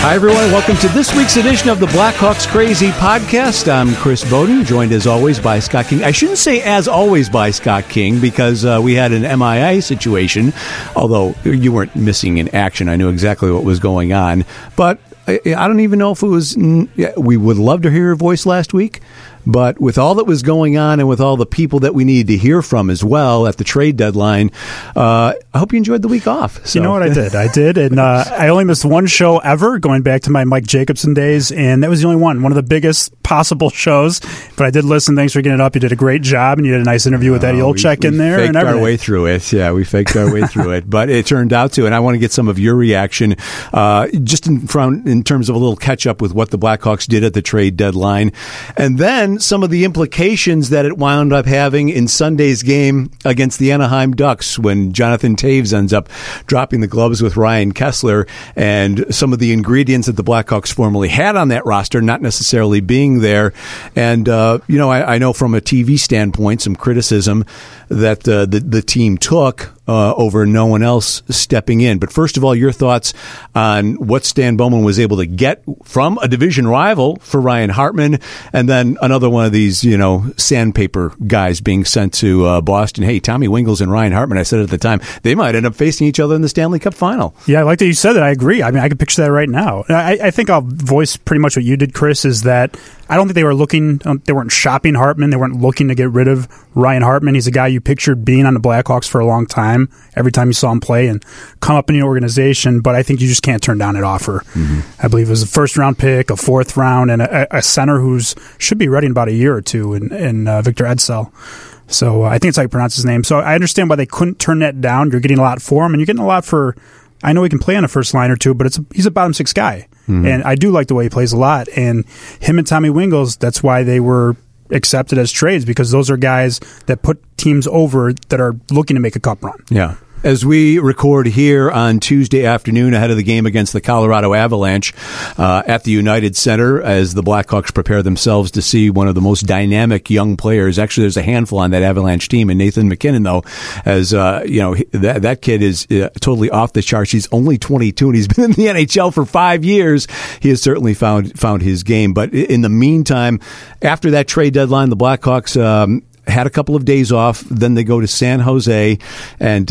Hi, everyone. Welcome to this week's edition of the Blackhawks Crazy podcast. I'm Chris Bowden, joined as always by Scott King. I shouldn't say as always by Scott King because we had an MIA situation, although you weren't missing in action. I knew exactly what was going on. But I don't even know if it was... We would love to hear your voice last week. But with all that was going on and with all the people that we needed to hear from as well at the trade deadline, I hope you enjoyed the week off. So. You know what I did? I did, and I only missed one show ever, going back to my Mike Jacobson days, and that was the only one of the biggest possible shows. But I did listen. Thanks for getting it up. You did a great job, and you did a nice interview with Eddie Olczyk in there. We faked our way through it. Yeah, we faked our way through it. But it turned out to, and I want to get some of your reaction, just in terms of a little catch-up with what the Blackhawks did at the trade deadline. And then some of the implications that it wound up having in Sunday's game against the Anaheim Ducks when Jonathan Toews ends up dropping the gloves with Ryan Kesler, and some of the ingredients that the Blackhawks formerly had on that roster not necessarily being there. And, I know from a TV standpoint, some criticism that the team took over no one else stepping in. But first of all, your thoughts on what Stan Bowman was able to get from a division rival for Ryan Hartman, and then another one of these, sandpaper guys being sent to Boston. Hey, Tommy Wingels and Ryan Hartman, I said at the time, they might end up facing each other in the Stanley Cup final. Yeah, I like that you said that. I agree. I mean, I can picture that right now. I think I'll voice pretty much what you did, Chris, is that I don't think they weren't shopping Hartman. They weren't looking to get rid of Ryan Hartman. He's a guy you pictured being on the Blackhawks for a long time, every time you saw him play and come up in the organization. But I think you just can't turn down an offer. Mm-hmm. I believe it was a first-round pick, a fourth round, and a center who's should be ready in about a year or two in Victor Edsel. So I think it's how you pronounce his name. So I understand why they couldn't turn that down. You're getting a lot for him, and you're getting a lot for... I know he can play on a first line or two, but he's a bottom six guy. Mm-hmm. And I do like the way he plays a lot. And him and Tommy Wingels, that's why they were accepted as trades, because those are guys that put teams over that are looking to make a cup run. Yeah. As we record here on Tuesday afternoon ahead of the game against the Colorado Avalanche at the United Center, as the Blackhawks prepare themselves to see one of the most dynamic young players. Actually, there's a handful on that Avalanche team, and Nathan MacKinnon, though, as that kid is totally off the charts. He's only 22, and he's been in the NHL for 5 years. He has certainly found his game. But in the meantime, after that trade deadline, the Blackhawks had a couple of days off. Then they go to San Jose and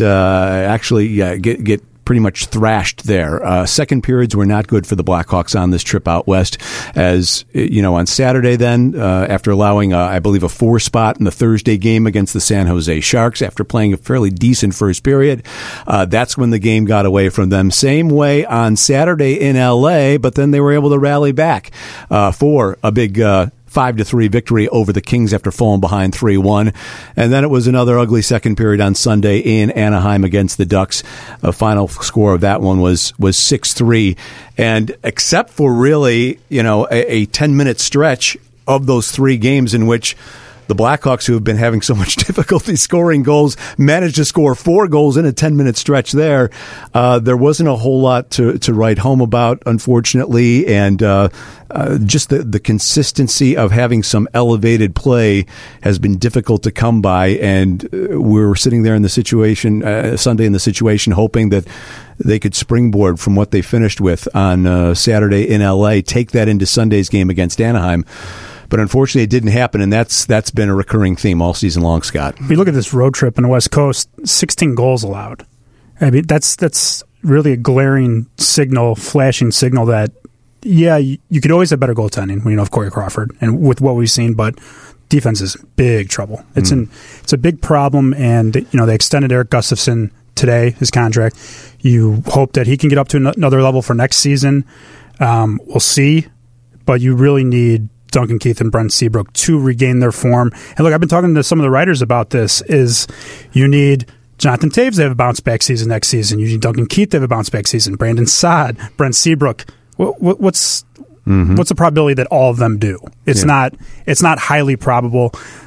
get pretty much thrashed there. Second periods were not good for the Blackhawks on this trip out west. As on Saturday, then after allowing I believe a 4 spot in the Thursday game against the San Jose Sharks, after playing a fairly decent first period, that's when the game got away from them. Same way on Saturday in LA, but then they were able to rally back for a big 5-3 victory over the Kings after falling behind 3-1. And then it was another ugly second period on Sunday in Anaheim against the Ducks. A final score of that one was 6-3. And except for really, a 10-minute stretch of those 3 games in which the Blackhawks, who have been having so much difficulty scoring goals, managed to score 4 goals in a 10-minute stretch there. There wasn't a whole lot to write home about, unfortunately, and just the consistency of having some elevated play has been difficult to come by, and we're sitting there in the situation, Sunday in the situation, hoping that they could springboard from what they finished with on Saturday in L.A., take that into Sunday's game against Anaheim. But unfortunately, it didn't happen, and that's been a recurring theme all season long, Scott. If you look at this road trip on the West Coast, 16 goals allowed. I mean, that's really a glaring signal, flashing signal that, yeah, you could always have better goaltending when you have Corey Crawford and with what we've seen, but defense is big trouble. It's a big problem, and they extended Eric Gustafsson today, his contract. You hope that he can get up to another level for next season. We'll see, but you really need Duncan Keith and Brent Seabrook to regain their form. And look, I've been talking to some of the writers about this, is you need Jonathan Toews to have a bounce-back season next season. You need Duncan Keith to have a bounce-back season. Brandon Saad, Brent Seabrook. What's the probability that all of them do? It's not highly probable.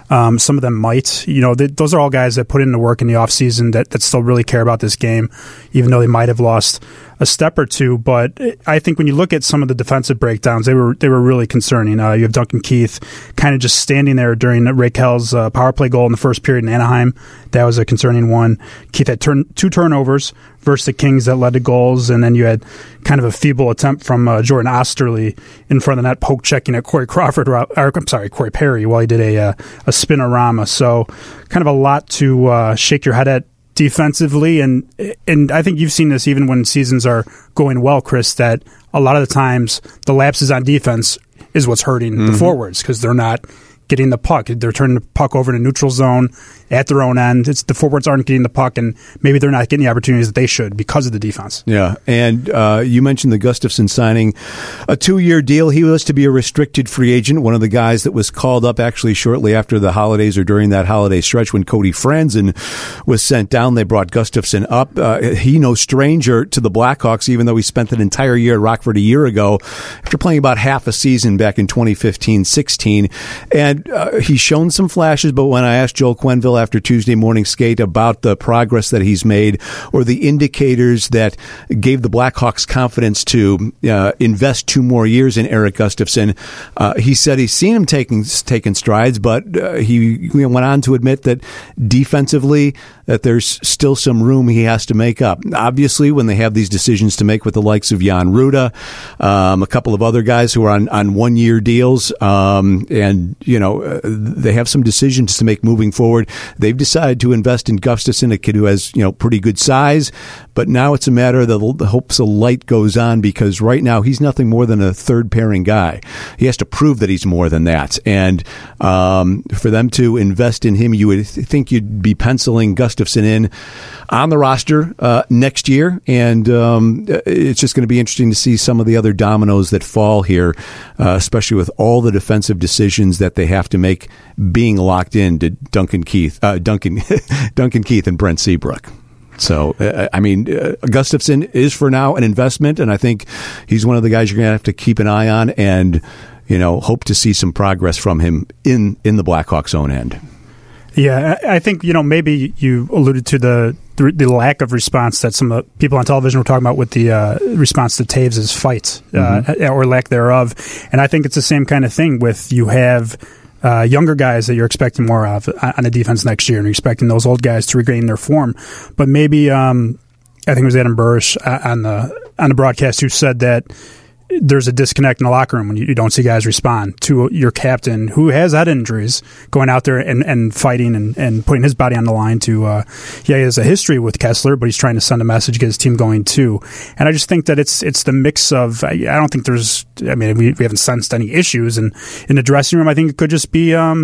Some of them might. Those are all guys that put in the work in the offseason that still really care about this game, even though they might have lost a step or two. But I think when you look at some of the defensive breakdowns, they were really concerning. You have Duncan Keith kind of just standing there during Rakell's power play goal in the first period in Anaheim. That was a concerning one. Keith had 2 turnovers versus the Kings that led to goals, and then you had kind of a feeble attempt from Jordan Osterley in front of the net, poke checking at Corey Perry while he did a spinorama. So kind of a lot to shake your head at defensively, and I think you've seen this even when seasons are going well, Chris, that a lot of the times the lapses on defense is what's hurting the forwards because they're not getting the puck. They're turning the puck over to neutral zone at their own end. It's the forwards aren't getting the puck, and maybe they're not getting the opportunities that they should because of the defense. Yeah, and you mentioned the Gustafsson signing a 2-year deal. He was to be a restricted free agent, one of the guys that was called up actually shortly after the holidays or during that holiday stretch when Cody Franzen was sent down. They brought Gustafsson up. He no stranger to the Blackhawks, even though he spent an entire year at Rockford a year ago after playing about half a season back in 2015-16. And he's shown some flashes, but when I asked Joel Quenneville after Tuesday morning skate about the progress that he's made or the indicators that gave the Blackhawks confidence to invest 2 more years in Erik Gustafsson, he said he's seen him taking strides, but he went on to admit that defensively that there's still some room he has to make up. Obviously, when they have these decisions to make with the likes of Jan Ruda, a couple of other guys who are on 1-year deals, and they have some decisions to make moving forward. They've decided to invest in Gustafsson, a kid who has pretty good size, but now it's a matter of the hopes of light goes on because right now he's nothing more than a third pairing guy. He has to prove that he's more than that, and for them to invest in him, you would think you'd be penciling Gustafsson in on the roster next year, and it's just going to be interesting to see some of the other dominoes that fall here, especially with all the defensive decisions that they have to make being locked in to Duncan Keith and Brent Seabrook. So, Gustafsson is for now an investment, and I think he's one of the guys you're going to have to keep an eye on and, hope to see some progress from him in the Blackhawks' own end. Yeah, I think, maybe you alluded to the lack of response that some people on television were talking about with the response to Taves' fight or lack thereof. And I think it's the same kind of thing with you have younger guys that you're expecting more of on the defense next year, and you're expecting those old guys to regain their form. But maybe I think it was Adam Burish on the broadcast who said that there's a disconnect in the locker room when you don't see guys respond to your captain who has had injuries going out there and fighting and putting his body on the line to he has a history with Kessler, but he's trying to send a message, get his team going too. And I just think that it's the mix of, I don't think we haven't sensed any issues in the dressing room. I think it could just be a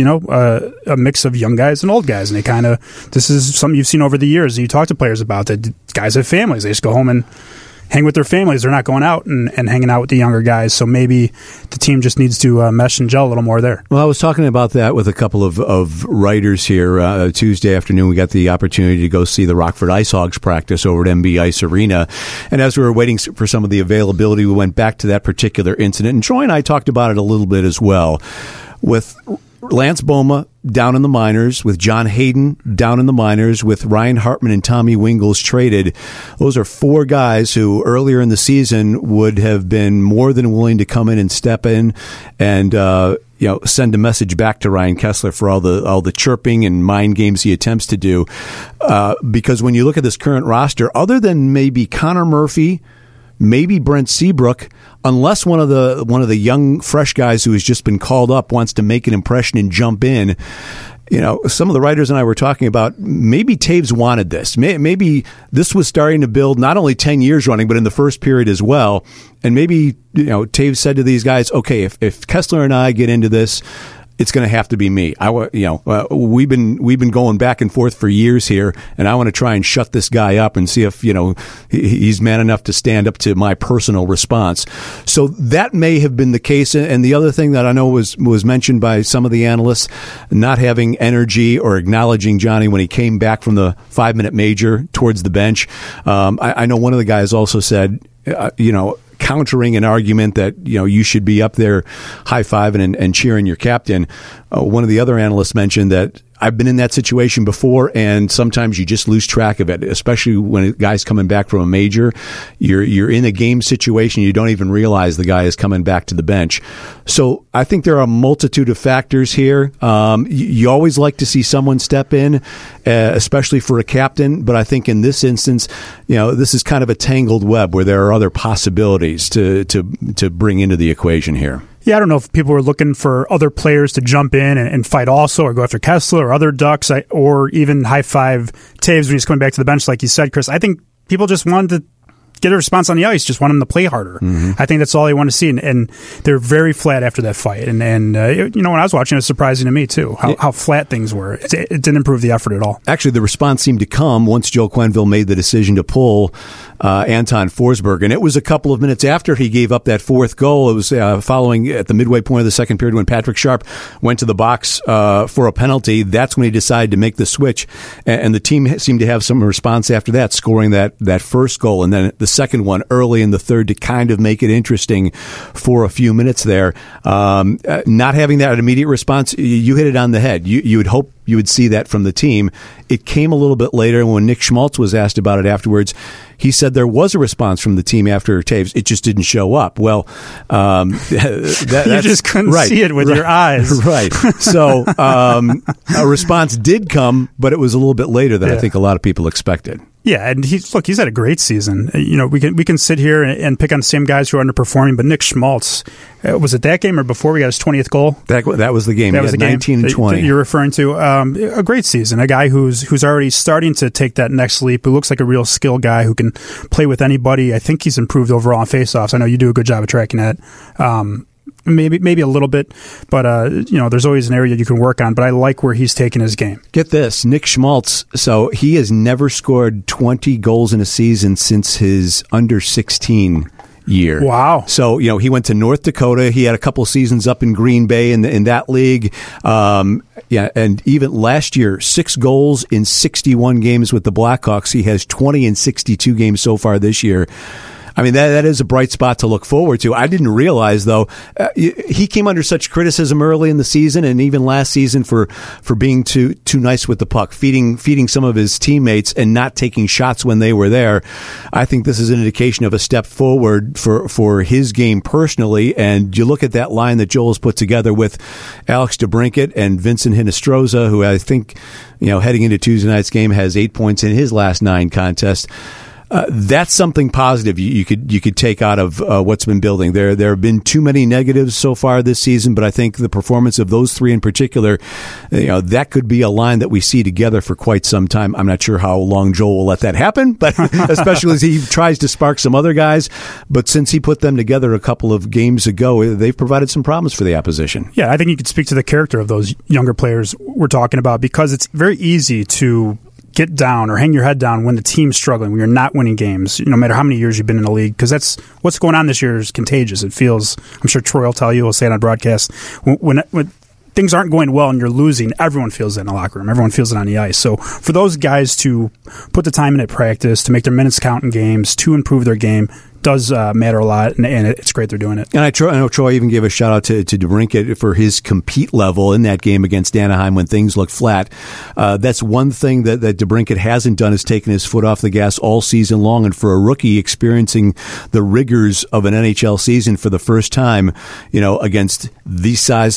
mix of young guys and old guys, and this is something you've seen over the years, and you talk to players about that. Guys have families; they just go home and hang with their families. They're not going out and hanging out with the younger guys. So maybe the team just needs to mesh and gel a little more there. Well, I was talking about that with a couple of writers here. Tuesday afternoon, we got the opportunity to go see the Rockford Ice Hogs practice over at MB Ice Arena. And as we were waiting for some of the availability, we went back to that particular incident. And Troy and I talked about it a little bit as well. With Lance Boma down in the minors, with John Hayden down in the minors, with Ryan Hartman and Tommy Wingels traded. Those are 4 guys who earlier in the season would have been more than willing to come in and step in and send a message back to Ryan Kessler for all the chirping and mind games he attempts to do. Because when you look at this current roster, other than maybe Connor Murphy, maybe Brent Seabrook, unless one of the young fresh guys who has just been called up wants to make an impression and jump in. Some of the writers and I were talking about maybe Taves wanted this. Maybe this was starting to build not only 10 years running, but in the first period as well. And maybe Taves said to these guys, okay, if Kessler and I get into this, it's going to have to be me. We've been going back and forth for years here, and I want to try and shut this guy up and see if he's man enough to stand up to my personal response. So that may have been the case. And the other thing that I know was mentioned by some of the analysts, not having energy or acknowledging Johnny when he came back from the 5-minute major towards the bench. I know one of the guys also said, countering an argument that you should be up there high-fiving and cheering your captain. One of the other analysts mentioned that I've been in that situation before, and sometimes you just lose track of it, especially when a guy's coming back from a major. You're in a game situation, you don't even realize the guy is coming back to the bench. So I think there are a multitude of factors here. You always like to see someone step in, especially for a captain, but I think in this instance, this is kind of a tangled web where there are other possibilities to bring into the equation here. Yeah, I don't know if people were looking for other players to jump in and fight also, or go after Kessler or other Ducks, or even high-five Taves when he's coming back to the bench, like you said, Chris. I think people just wanted to get a response on the ice, just want him to play harder. Mm-hmm. I think that's all they want to see, and they're very flat after that fight. And when I was watching, it was surprising to me, too, how flat things were. It didn't improve the effort at all. Actually, the response seemed to come once Joe Quenneville made the decision to pull Anton Forsberg, and it was a couple of minutes after he gave up that fourth goal. It was following at the midway point of the second period when Patrick Sharp went to the box for a penalty. That's when he decided to make the switch, and the team seemed to have some response after that, scoring that first goal, and then the second one early in the third to kind of make it interesting for a few minutes there. Not having that immediate response, you hit it on the head. You would hope you would see that from the team. It came a little bit later when Nick Schmaltz was asked about it afterwards. He said there was a response from the team after Taves. It just didn't show up. Well, you just couldn't see it with your eyes. Right. So a response did come, but it was a little bit later than I think a lot of people expected. Yeah, and he's had a great season. We can sit here and pick on the same guys who are underperforming, but Nick Schmaltz, was it that game or before we got his 20th goal? That was the game. That was the game 19 and 20. You're referring to a great season, a guy who's already starting to take that next leap, who looks like a real skill guy who can play with anybody. I think he's improved overall on faceoffs. I know you do a good job of tracking that. Maybe a little bit, but there's always an area you can work on. But I like where he's taken his game. Get this, Nick Schmaltz. So he has never scored 20 goals in a season since his under 16 year. Wow. So, he went to North Dakota. He had a couple seasons up in Green Bay in that league. And even last year, 6 goals in 61 games with the Blackhawks. He has 20 in 62 games so far this year. I mean, that is a bright spot to look forward to. I didn't realize, though, he came under such criticism early in the season and even last season for being too nice with the puck, feeding some of his teammates and not taking shots when they were there. I think this is an indication of a step forward for his game personally. And you look at that line that Joel has put together with Alex DeBrincat and Vincent Hinostroza, who I think, heading into Tuesday night's game has 8 points in his last 9 contests. That's something positive you could take out of what's been building. There have been too many negatives so far this season, but I think the performance of those 3 in particular, that could be a line that we see together for quite some time. I'm not sure how long Joel will let that happen, but especially as he tries to spark some other guys. But since he put them together a couple of games ago, they've provided some problems for the opposition. Yeah, I think you could speak to the character of those younger players we're talking about, because it's very easy to get down or hang your head down when the team's struggling, when you're not winning games, no matter how many years you've been in the league, because that's what's going on this year is contagious. It feels, I'm sure Troy will tell you, he'll say it on broadcast, when things aren't going well and you're losing, everyone feels it in the locker room. Everyone feels it on the ice. So for those guys to put the time in at practice, to make their minutes count in games, to improve their game, does matter a lot, and it's great they're doing it. And I know Troy even gave a shout out to DeBrincat for his compete level in that game against Anaheim when things looked flat. That's one thing that DeBrincat hasn't done, is taken his foot off the gas all season long. And for a rookie experiencing the rigors of an NHL season for the first time, against this size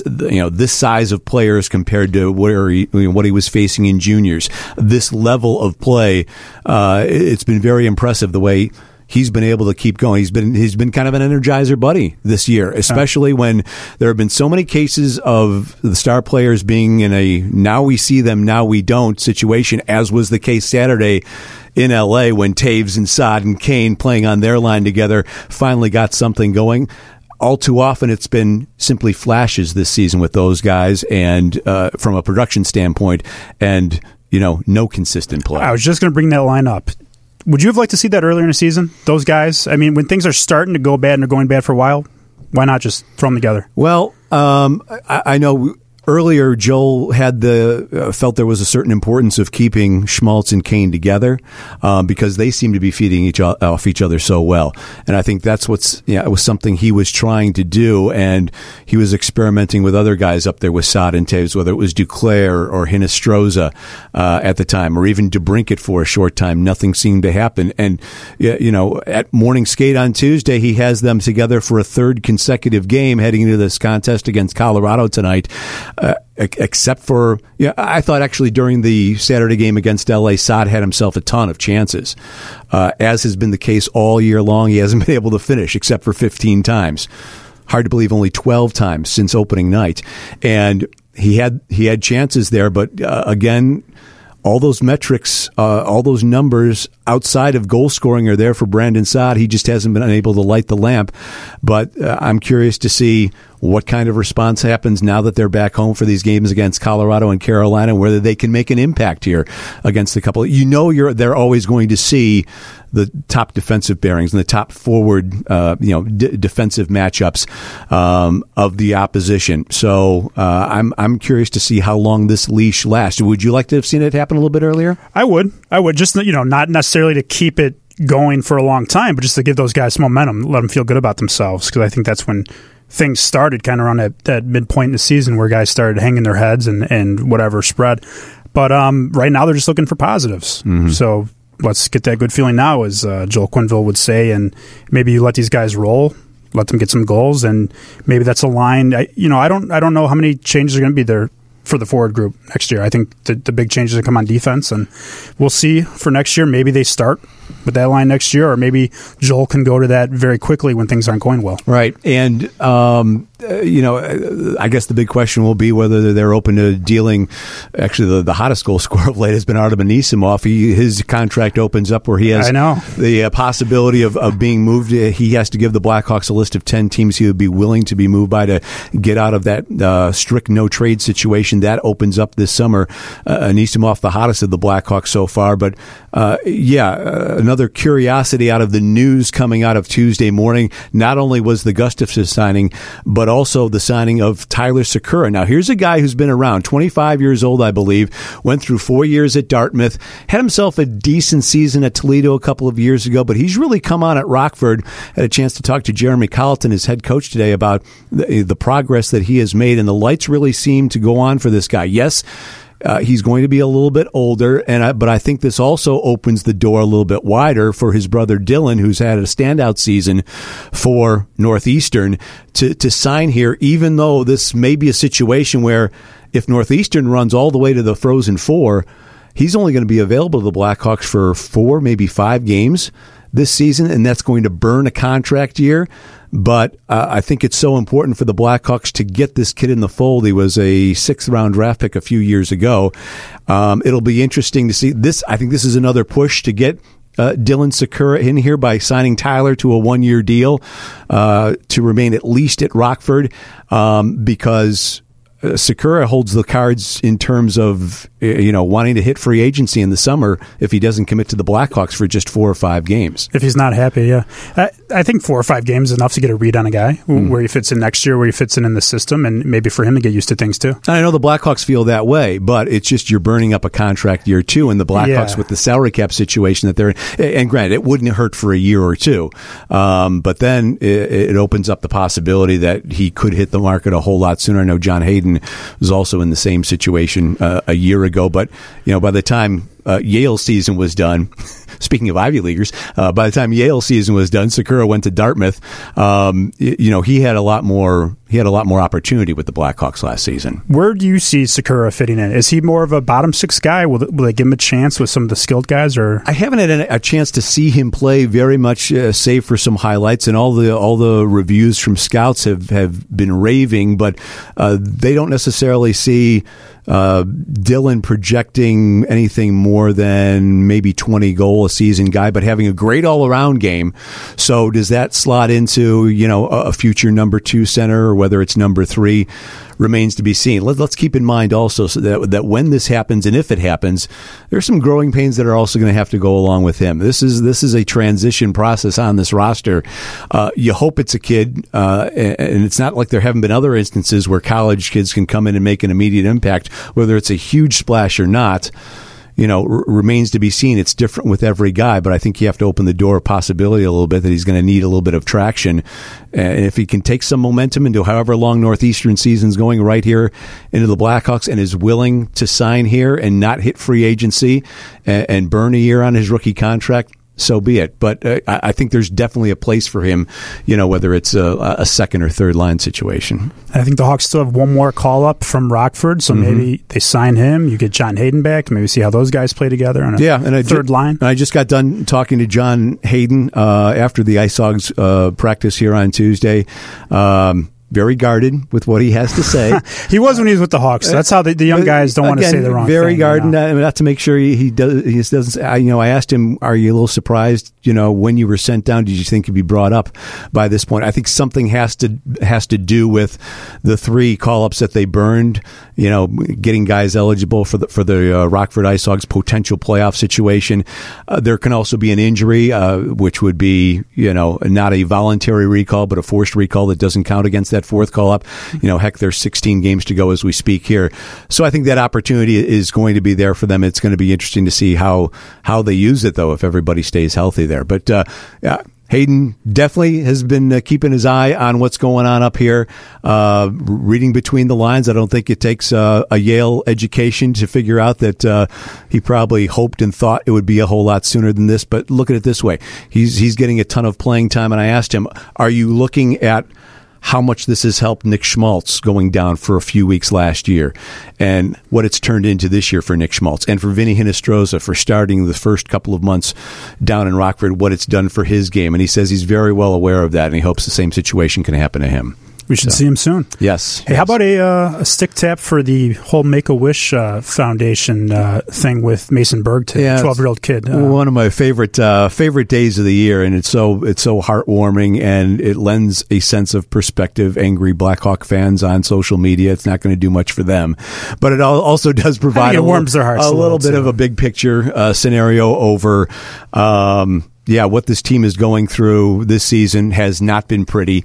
of players compared to what he was facing in juniors, this level of play, it's been very impressive the way he's been able to keep going. He's been kind of an energizer buddy this year, especially when there have been so many cases of the star players being in a now we see them, now we don't situation, as was the case Saturday in L.A. when Taves and Saad and Kane playing on their line together finally got something going. All too often, it's been simply flashes this season with those guys, and from a production standpoint, and no consistent play. I was just going to bring that line up. Would you have liked to see that earlier in the season? Those guys? I mean, when things are starting to go bad and they're going bad for a while, why not just throw them together? Well, I know Earlier, Joel had felt there was a certain importance of keeping Schmaltz and Kane together because they seem to be feeding off each other so well, and I think that's it was something he was trying to do, and he was experimenting with other guys up there with Saad and Taves, whether it was Duclair or Hinestroza at the time, or even DeBrincat for a short time. Nothing seemed to happen, and at morning skate on Tuesday, he has them together for a third consecutive game heading into this contest against Colorado tonight. Except for, I thought actually during the Saturday game against LA, Saad had himself a ton of chances. As has been the case all year long, he hasn't been able to finish except for 15 times. Hard to believe only 12 times since opening night. And he had chances there, but again, all those metrics, all those numbers outside of goal scoring are there for Brandon Saad. He just hasn't been able to light the lamp. But I'm curious to see what kind of response happens now that they're back home for these games against Colorado and Carolina, whether they can make an impact here against a couple. They're always going to see the top defensive bearings and the top forward, defensive matchups of the opposition. So I'm curious to see how long this leash lasts. Would you like to have seen it happen a little bit earlier? I would just not necessarily to keep it going for a long time, but just to give those guys some momentum, let them feel good about themselves, because I think that's when things started kind of around that midpoint in the season where guys started hanging their heads and whatever spread. But right now they're just looking for positives. Mm-hmm. So let's get that good feeling now, as Joel Quenneville would say, and maybe you let these guys roll, let them get some goals, and maybe that's a line. I don't know how many changes are going to be there for the forward group next year. I think the big changes will come on defense, and we'll see for next year. Maybe they start with that line next year, or maybe Joel can go to that very quickly when things aren't going well. Right. And, I guess the big question will be whether they're open to dealing. Actually, the hottest goal scorer of late has been Artem Anisimov. His contract opens up where he has the possibility of being moved. He has to give the Blackhawks a list of 10 teams he would be willing to be moved by to get out of that strict no-trade situation. That opens up this summer. Anisimov, the hottest of the Blackhawks so far. But, another curiosity out of the news coming out of Tuesday morning, not only was the Gustafsson signing, but also the signing of Tyler Sakura. Now, here's a guy who's been around, 25 years old, I believe, went through 4 years at Dartmouth, had himself a decent season at Toledo a couple of years ago, but he's really come on at Rockford. Had a chance to talk to Jeremy Colleton, his head coach, today about the progress that he has made, and the lights really seem to go on for this guy. Yes, he's going to be a little bit older, but I think this also opens the door a little bit wider for his brother Dylan, who's had a standout season for Northeastern, to sign here, even though this may be a situation where if Northeastern runs all the way to the Frozen Four, he's only going to be available to the Blackhawks for 4, maybe 5 games this season, and that's going to burn a contract year. But I think it's so important for the Blackhawks to get this kid in the fold. He was a 6th-round draft pick a few years ago. It'll be interesting to see this. I think this is another push to get Dylan Sakura in here by signing Tyler to a 1-year deal to remain at least at Rockford, because Sakura holds the cards in terms of wanting to hit free agency in the summer if he doesn't commit to the Blackhawks for just 4 or 5 games. If he's not happy, yeah. I think 4 or 5 games is enough to get a read on a guy, where he fits in next year, where he fits in the system, and maybe for him to get used to things too. I know the Blackhawks feel that way, but it's just you're burning up a contract year too, and the Blackhawks with the salary cap situation that they're in. And granted, it wouldn't hurt for a year or two, but then it opens up the possibility that he could hit the market a whole lot sooner. I know John Hayden was also in the same situation a year ago, but by the time Yale season was done, speaking of Ivy Leaguers, by the time Yale season was done, Sakura went to Dartmouth. He had a lot more opportunity with the Blackhawks last season. Where do you see Sakura fitting in? Is he more of a bottom 6 guy? Will they give him a chance with some of the skilled guys? Or I haven't had a chance to see him play very much, save for some highlights, and all the reviews from scouts have been raving, but they don't necessarily see Dylan projecting anything more than maybe 20 goal a season guy, but having a great all around game. So does that slot into a future number 2 center, or whether it's number 3, remains to be seen. Let's keep in mind also so that when this happens, and if it happens, there's some growing pains that are also going to have to go along with him. This is a transition process on this roster. You hope it's a kid, and it's not like there haven't been other instances where college kids can come in and make an immediate impact, whether it's a huge splash or not. Remains to be seen. It's different with every guy, but I think you have to open the door of possibility a little bit that he's going to need a little bit of traction. And if he can take some momentum into however long Northeastern season's going right here into the Blackhawks and is willing to sign here and not hit free agency and burn a year on his rookie contract, so be it. But I think there's definitely a place for him, whether it's a second or third line situation. I think the Hawks still have one more call-up from Rockford, so maybe they sign him. You get John Hayden back, maybe see how those guys play together on a third line. I just got done talking to John Hayden after the Ice Hogs practice here on Tuesday. Very guarded with what he has to say. He was when he was with the Hawks. That's how the young guys don't want to say the wrong very thing. Very guarded, not to make sure he doesn't. I asked him, "Are you a little surprised? When you were sent down, did you think you'd be brought up by this point?" I think something has to do with the 3 call-ups that they burned. Getting guys eligible for the Rockford Ice Hogs potential playoff situation. There can also be an injury, which would be not a voluntary recall, but a forced recall that doesn't count against that 4th call-up. Heck, there's 16 games to go as we speak here. So I think that opportunity is going to be there for them. It's going to be interesting to see how they use it, though, if everybody stays healthy there. But Hayden definitely has been keeping his eye on what's going on up here, reading between the lines. I don't think it takes a Yale education to figure out that he probably hoped and thought it would be a whole lot sooner than this. But look at it this way. He's getting a ton of playing time, and I asked him, are you looking at how much this has helped Nick Schmaltz going down for a few weeks last year and what it's turned into this year for Nick Schmaltz and for Vinny Hinostroza for starting the first couple of months down in Rockford, what it's done for his game. And he says he's very well aware of that, and he hopes the same situation can happen to him. We should see him soon. Yes. Hey, how about a stick tap for the whole Make-A-Wish Foundation thing with Mason Berg, 12-year-old kid? One of my favorite days of the year, and it's so heartwarming, and it lends a sense of perspective. Angry Blackhawk fans on social media, it's not going to do much for them, but it also does provide it warms their hearts a little bit of a big picture scenario over. What this team is going through this season has not been pretty.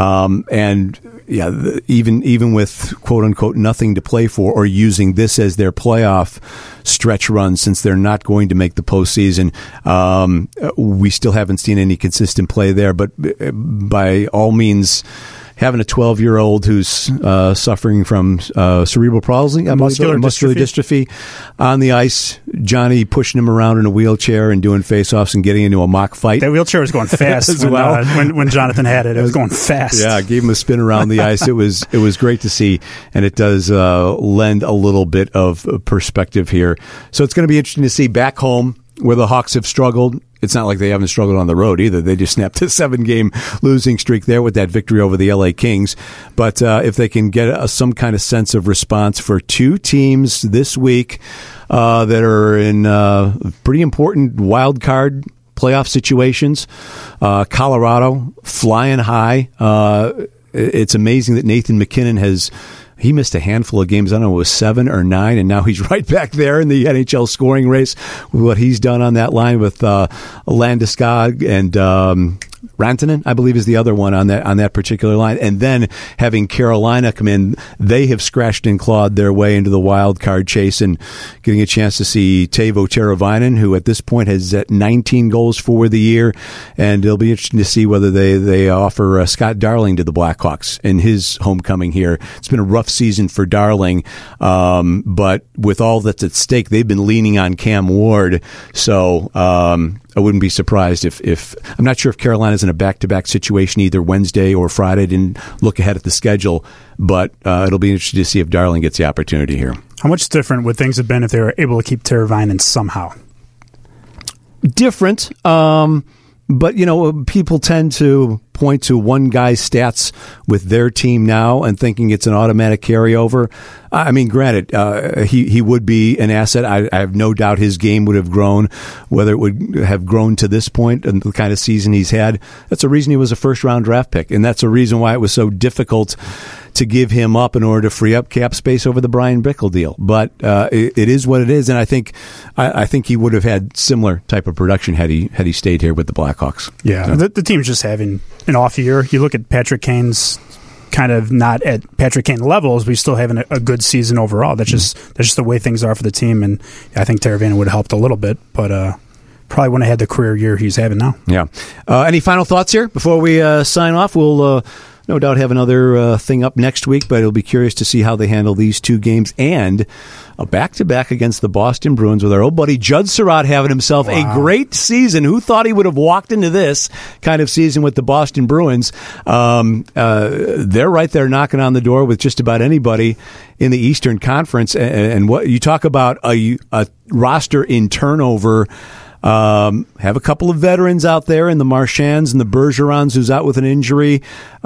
Even with quote unquote nothing to play for, or using this as their playoff stretch run since they're not going to make the postseason, we still haven't seen any consistent play there. But by all means, having a 12-year-old who's suffering from cerebral palsy, muscular dystrophy on the ice, Johnny pushing him around in a wheelchair and doing face-offs and getting into a mock fight. That wheelchair was going fast when Jonathan had it. It was going fast. Yeah, gave him a spin around the ice. It was great to see, and it does lend a little bit of perspective here. So it's going to be interesting to see back home where the Hawks have struggled. It's not like they haven't struggled on the road either. They just snapped a 7-game losing streak there with that victory over the LA Kings. But if they can get some kind of sense of response for 2 teams this week that are in pretty important wild card playoff situations, Colorado flying high. It's amazing that Nathan MacKinnon he missed a handful of games. I don't know, it was 7 or 9, and now he's right back there in the NHL scoring race with what he's done on that line with Landeskog and Rantanen, I believe, is the other one on that particular line. And then having Carolina come in, they have scratched and clawed their way into the wild card chase and getting a chance to see Teuvo Teravainen, who at this point has 19 goals for the year. And it'll be interesting to see whether they offer Scott Darling to the Blackhawks in his homecoming here. It's been a rough season for Darling, but with all that's at stake, they've been leaning on Cam Ward. So I wouldn't be surprised if I'm not sure if Carolina's in a back-to-back situation either Wednesday or Friday. Didn't look ahead at the schedule, but it'll be interesting to see if Darling gets the opportunity here. How much different would things have been if they were able to keep Teravainen somehow? Different. But, people tend to point to one guy's stats with their team now and thinking it's an automatic carryover. I mean, granted, he would be an asset. I have no doubt his game would have grown, whether it would have grown to this point and the kind of season he's had. That's a reason he was a first-round draft pick, and that's a reason why it was so difficult to give him up in order to free up cap space over the Brian Bickle deal. But it is what it is, and I think he would have had similar type of production had he stayed here with the Blackhawks. Yeah, the team's just having an off year. You look at Patrick Kane's kind of not at Patrick Kane levels, but he's still having a good season overall. That's just the way things are for the team, and I think Teravainen would have helped a little bit, but probably wouldn't have had the career year he's having now. Yeah. Any final thoughts here before we sign off? We'll no doubt have another thing up next week, but it'll be curious to see how they handle these two games and a back-to-back against the Boston Bruins with our old buddy Judd Surratt having himself a great season. Who thought he would have walked into this kind of season with the Boston Bruins? They're right there knocking on the door with just about anybody in the Eastern Conference. And what you talk about a roster in turnover. Have a couple of veterans out there in the Marchands and the Bergerons, who's out with an injury.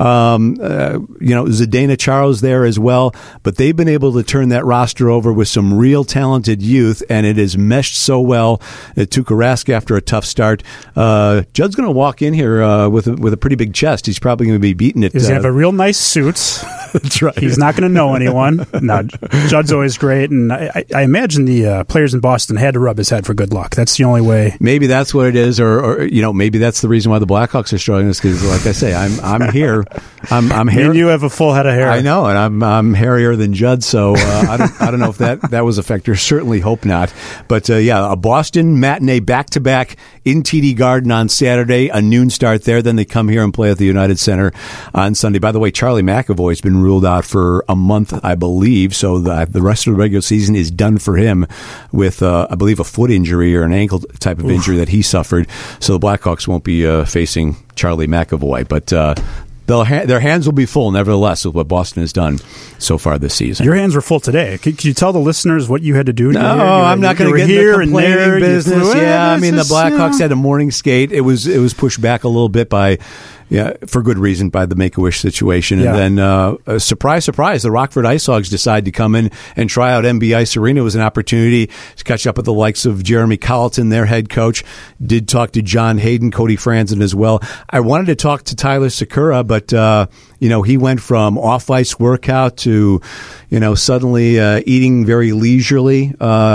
Zdeno Chara's there as well, but they've been able to turn that roster over with some real talented youth, and it has meshed so well. Tuukka Rask after a tough start. Judd's going to walk in here with a pretty big chest. He's probably going to be beating it. He's going to have a real nice suit. That's right. He's not going to know anyone. No, Judd's always great, and I imagine the players in Boston had to rub his head for good luck. That's the only way. Maybe that's what it is, or maybe that's the reason why the Blackhawks are struggling. Is because, like I say, I'm here. I'm hair. And you have a full head of hair. I know, and I'm hairier than Judd, so I don't know if that was a factor. Certainly hope not. But a Boston matinee back-to-back in TD Garden on Saturday, a noon start there. Then they come here and play at the United Center on Sunday. By the way, Charlie McAvoy's been ruled out for a month, I believe, so the rest of the regular season is done for him with, I believe, a foot injury or an ankle type of injury that he suffered. So the Blackhawks won't be facing Charlie McAvoy, but their hands will be full, nevertheless, with what Boston has done so far this season. Your hands were full today. Could you tell the listeners what you had to do? No, I'm not going to get into the complaining business. Yeah, I mean, the Blackhawks had a morning skate. It was pushed back a little bit by... Yeah, for good reason, by the Make-A-Wish situation. And then, surprise, surprise, the Rockford Ice Hogs decide to come in and try out MB Ice Arena. It was an opportunity to catch up with the likes of Jeremy Colleton, their head coach. Did talk to John Hayden, Cody Franzen as well. I wanted to talk to Tyler Sakura, but, he went from off-ice workout to, suddenly eating very leisurely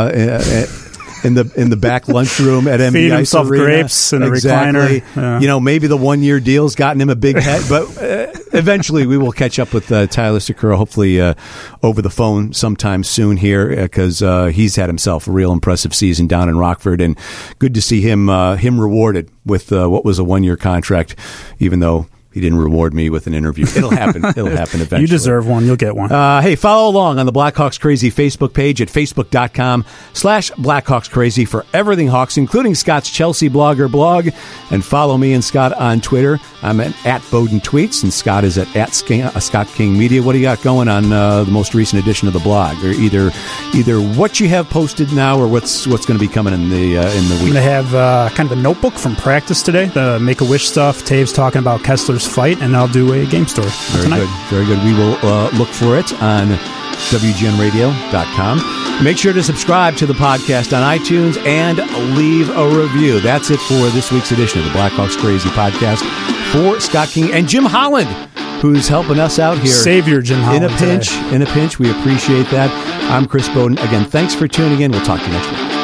in the back lunchroom at MB Feed Ice himself Arena. Grapes in Exactly. a recliner. Yeah. Maybe the 1 year deal's gotten him a big head, but eventually we will catch up with Tyler Sakura, hopefully over the phone sometime soon here, because he's had himself a real impressive season down in Rockford, and good to see him rewarded with what was a 1 year contract, even though he didn't reward me with an interview. It'll happen. It'll happen eventually. You deserve one. You'll get one. Hey, follow along on the Blackhawks Crazy Facebook page at facebook.com/BlackhawksCrazy for everything Hawks, including Scott's Chelsea blog. And follow me and Scott on Twitter. I'm at Bowden Tweets, and Scott is at Scott King Media. What do you got going on the most recent edition of the blog? Or either what you have posted now or what's going to be coming in the week? I'm going to have kind of a notebook from practice today, the Make-A-Wish stuff. Taves talking about Kessler's fight, and I'll do a game story tonight. Very good. We will look for it on WGNradio.com. Make sure to subscribe to the podcast on iTunes and leave a review. That's it for this week's edition of the Blackhawks Crazy podcast. For Scott King and Jim Holland, who's helping us out here. Savior Jim Holland. In a pinch. We appreciate that. I'm Chris Bowden. Again, thanks for tuning in. We'll talk to you next week.